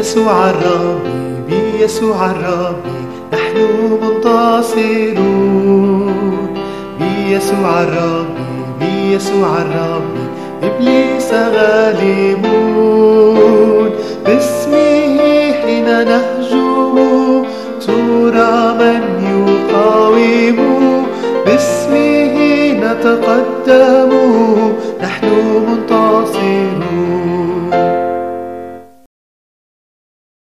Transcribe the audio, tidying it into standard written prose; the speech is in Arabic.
بيسوع الرب، بيسوع الرب نحن منتصرون. بيسوع الرب، بيسوع الرب إبليس غالبون. باسمه حين نهجم ترى من يقاوم، باسمه نتقدم